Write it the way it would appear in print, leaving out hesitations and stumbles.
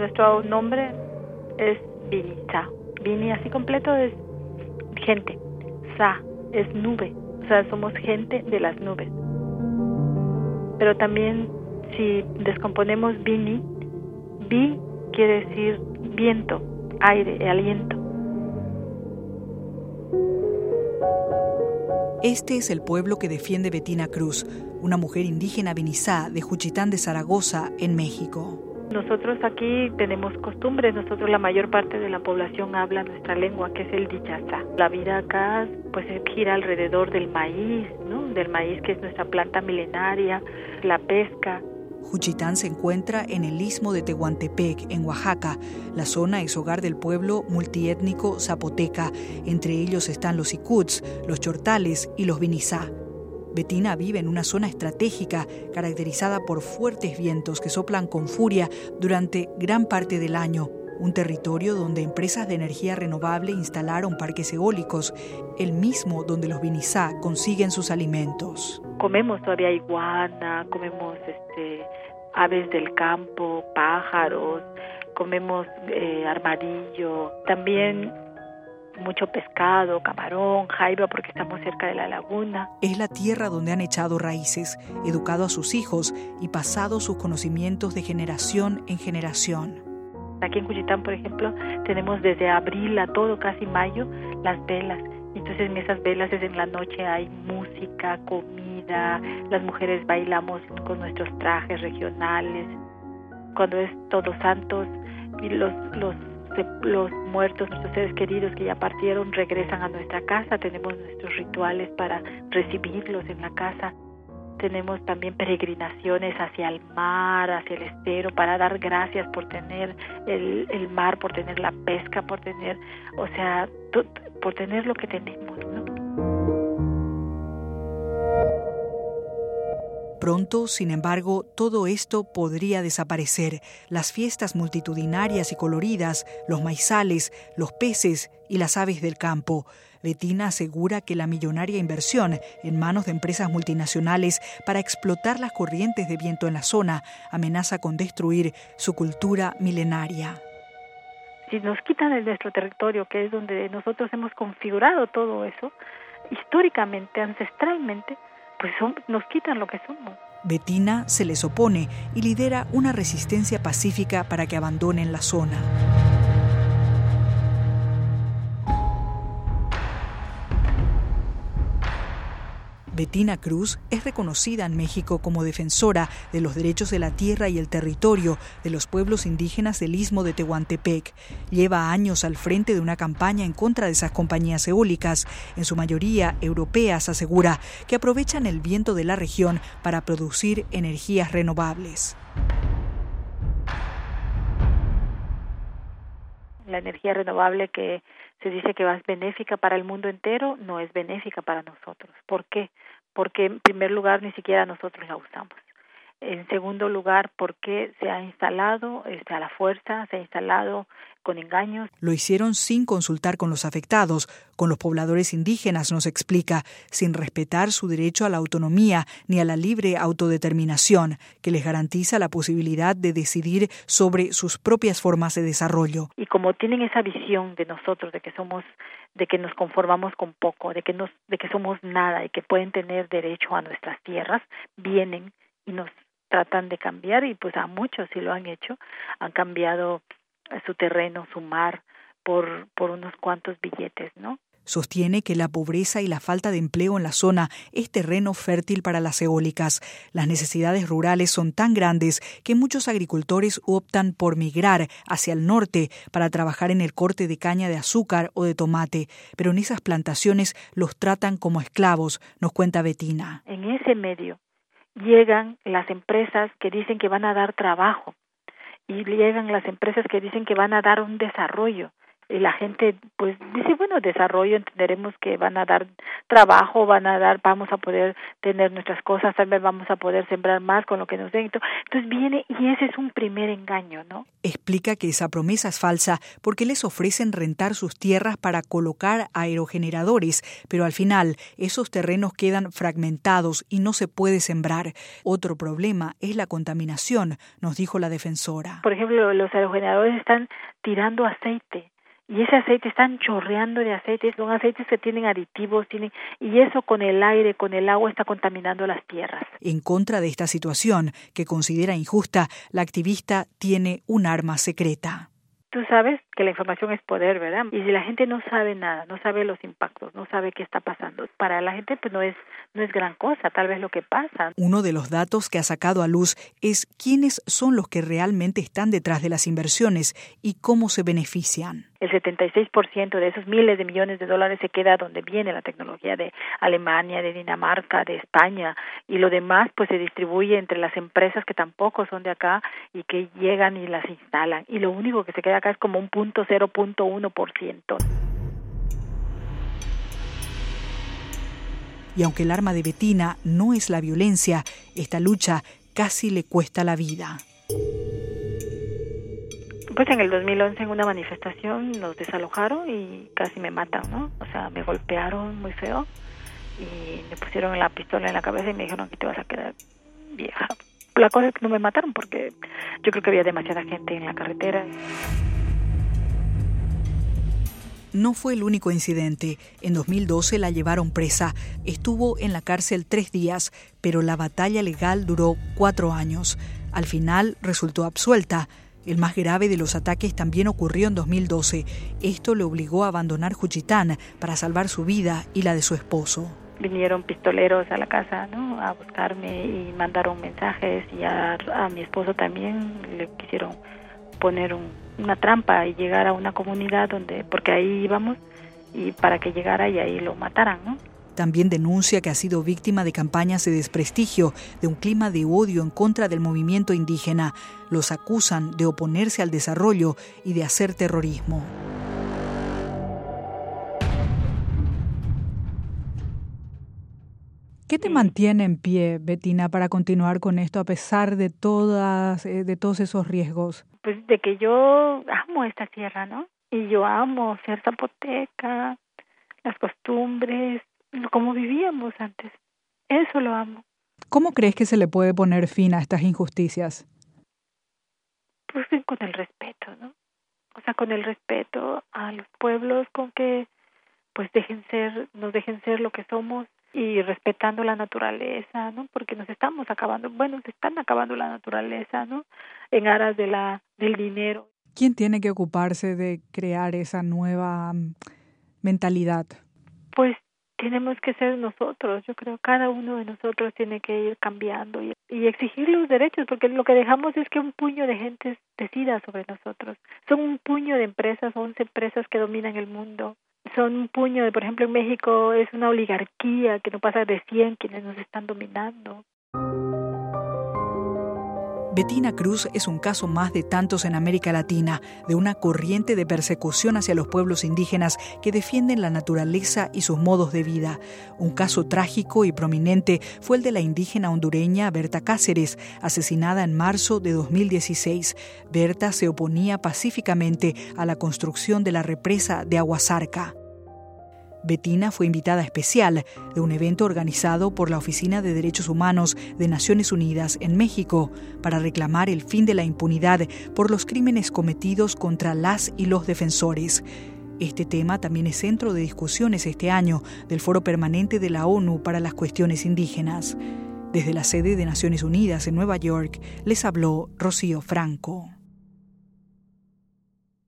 nuestro nombre es Vinisa. Vini así completo es gente. Sa es nube. O sea, somos gente de las nubes. Pero también si descomponemos Vini, Vi quiere decir viento, aire, aliento. Este es el pueblo que defiende Bettina Cruz, una mujer indígena vinisá de Juchitán de Zaragoza, en México. Nosotros aquí tenemos costumbres, nosotros la mayor parte de la población habla nuestra lengua, que es el dichazá. La vida acá pues gira alrededor del maíz, ¿no? Del maíz, que es nuestra planta milenaria, la pesca. Juchitán se encuentra en el istmo de Tehuantepec, en Oaxaca. La zona es hogar del pueblo multiétnico zapoteca. Entre ellos están los icuts, los chortales y los vinisá. Bettina vive en una zona estratégica caracterizada por fuertes vientos que soplan con furia durante gran parte del año. Un territorio donde empresas de energía renovable instalaron parques eólicos, el mismo donde los vinisá consiguen sus alimentos. Comemos todavía iguana, comemos aves del campo, pájaros, comemos armadillo, también mucho pescado, camarón, jaiba, porque estamos cerca de la laguna. Es la tierra donde han echado raíces, educado a sus hijos y pasado sus conocimientos de generación en generación. Aquí en Juchitán, por ejemplo, tenemos desde abril a todo casi mayo las velas. Entonces en esas velas en la noche hay música, comida, las mujeres bailamos con nuestros trajes regionales. Cuando es Todos Santos y los muertos, nuestros seres queridos que ya partieron, regresan a nuestra casa. Tenemos nuestros rituales para recibirlos en la casa. Tenemos también peregrinaciones hacia el mar, hacia el estero, para dar gracias por tener el mar, por tener la pesca, por tener, por tener lo que tenemos, ¿no? Pronto, sin embargo, todo esto podría desaparecer. Las fiestas multitudinarias y coloridas, los maizales, los peces y las aves del campo. Bettina asegura que la millonaria inversión en manos de empresas multinacionales para explotar las corrientes de viento en la zona amenaza con destruir su cultura milenaria. Si nos quitan de nuestro territorio, que es donde nosotros hemos configurado todo eso, históricamente, ancestralmente, pues nos quitan lo que somos. Bettina se les opone y lidera una resistencia pacífica para que abandonen la zona. Bettina Cruz es reconocida en México como defensora de los derechos de la tierra y el territorio de los pueblos indígenas del istmo de Tehuantepec. Lleva años al frente de una campaña en contra de esas compañías eólicas, en su mayoría europeas, asegura, que aprovechan el viento de la región para producir energías renovables. La energía renovable que se dice que es benéfica para el mundo entero, no es benéfica para nosotros. ¿Por qué? Porque en primer lugar ni siquiera nosotros la usamos. En segundo lugar, porque se ha instalado a la fuerza, se ha instalado con engaños. Lo hicieron sin consultar con los afectados, con los pobladores indígenas, nos explica, sin respetar su derecho a la autonomía ni a la libre autodeterminación, que les garantiza la posibilidad de decidir sobre sus propias formas de desarrollo. Y como tienen esa visión de nosotros, de que nos conformamos con poco, de que somos nada y que pueden tener derecho a nuestras tierras, vienen y nos tratan de cambiar, y pues a muchos sí lo han hecho, han cambiado su terreno, su mar, por unos cuantos billetes, ¿no? Sostiene que la pobreza y la falta de empleo en la zona es terreno fértil para las eólicas. Las necesidades rurales son tan grandes que muchos agricultores optan por migrar hacia el norte para trabajar en el corte de caña de azúcar o de tomate, pero en esas plantaciones los tratan como esclavos, nos cuenta Bettina. En ese medio llegan las empresas que dicen que van a dar trabajo, y llegan las empresas que dicen que van a dar un desarrollo, Y la gente pues dice, bueno, desarrollo, entenderemos que van a dar trabajo, vamos a poder tener nuestras cosas, tal vez vamos a poder sembrar más con lo que nos den. Entonces viene y ese es un primer engaño, ¿no? Explica que esa promesa es falsa porque les ofrecen rentar sus tierras para colocar aerogeneradores, pero al final esos terrenos quedan fragmentados y no se puede sembrar. Otro problema es la contaminación, nos dijo la defensora. Por ejemplo, los aerogeneradores están tirando aceite. Y ese aceite están chorreando de aceite, son aceites que tienen aditivos, y eso con el aire, con el agua está contaminando las tierras. En contra de esta situación, que considera injusta, la activista tiene un arma secreta. Tú sabes que la información es poder, ¿verdad? Y si la gente no sabe nada, no sabe los impactos, no sabe qué está pasando, para la gente pues no es gran cosa, tal vez lo que pasa. Uno de los datos que ha sacado a luz es quiénes son los que realmente están detrás de las inversiones y cómo se benefician. El 76% de esos miles de millones de dólares se queda donde viene la tecnología de Alemania, de Dinamarca, de España, y lo demás pues se distribuye entre las empresas que tampoco son de acá y que llegan y las instalan. Y lo único que se queda acá es como un 0.1%. Y aunque el arma de Bettina no es la violencia, esta lucha casi le cuesta la vida. Pues en el 2011 en una manifestación nos desalojaron y casi me matan, ¿no? O sea, me golpearon muy feo y me pusieron la pistola en la cabeza y me dijeron que te vas a quedar vieja. La cosa es que no me mataron porque yo creo que había demasiada gente en la carretera. No fue el único incidente. En 2012 la llevaron presa. Estuvo en la cárcel 3 días, pero la batalla legal duró 4 años. Al final resultó absuelta. El más grave de los ataques también ocurrió en 2012. Esto le obligó a abandonar Juchitán para salvar su vida y la de su esposo. Vinieron pistoleros a la casa, ¿no?, a buscarme y mandaron mensajes, y a mi esposo también le quisieron poner una trampa y llegar a una comunidad porque ahí íbamos, y para que llegara y ahí lo mataran, ¿no? También denuncia que ha sido víctima de campañas de desprestigio, de un clima de odio en contra del movimiento indígena. Los acusan de oponerse al desarrollo y de hacer terrorismo. ¿Qué te mantiene en pie, Bettina, para continuar con esto a pesar de todos esos riesgos? Pues de que yo amo esta tierra, ¿no? Y yo amo ser zapoteca, las costumbres, como vivíamos antes. Eso lo amo. ¿Cómo crees que se le puede poner fin a estas injusticias? Pues con el respeto, ¿no? O sea, con el respeto a los pueblos, con que pues nos dejen ser lo que somos, y respetando la naturaleza, ¿no? Porque se están acabando la naturaleza, ¿no? En aras del dinero. ¿Quién tiene que ocuparse de crear esa nueva mentalidad? Pues tenemos que ser nosotros, yo creo. Cada uno de nosotros tiene que ir cambiando y exigir los derechos, porque lo que dejamos es que un puño de gente decida sobre nosotros. Son un puño de empresas, 11 empresas que dominan el mundo. Son un puño por ejemplo, en México es una oligarquía que no pasa de 100 quienes nos están dominando. Bettina Cruz es un caso más de tantos en América Latina, de una corriente de persecución hacia los pueblos indígenas que defienden la naturaleza y sus modos de vida. Un caso trágico y prominente fue el de la indígena hondureña Berta Cáceres, asesinada en marzo de 2016. Berta se oponía pacíficamente a la construcción de la represa de Aguasarca. Bettina fue invitada especial de un evento organizado por la Oficina de Derechos Humanos de Naciones Unidas en México para reclamar el fin de la impunidad por los crímenes cometidos contra las y los defensores. Este tema también es centro de discusiones este año del Foro Permanente de la ONU para las Cuestiones Indígenas. Desde la sede de Naciones Unidas en Nueva York, les habló Rocío Franco.